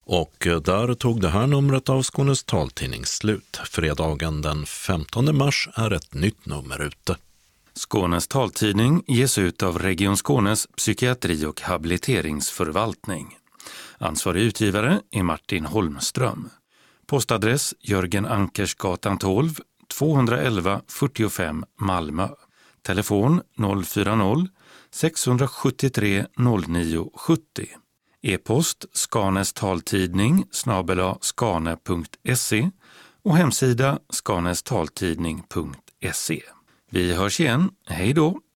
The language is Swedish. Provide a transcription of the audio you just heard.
Och där tog det här numret av Skånes taltidning slut. Fredagen den 15 mars är ett nytt nummer ute. Skånes taltidning ges ut av Region Skånes psykiatri- och habiliteringsförvaltning. Ansvarig utgivare är Martin Holmström. Postadress Jörgen Ankersgatan 12, 211 45 Malmö. Telefon 040-673 0970. E-post skanestaltidning@skane.se och hemsida skanestaltidning.se. Vi hörs igen. Hej då!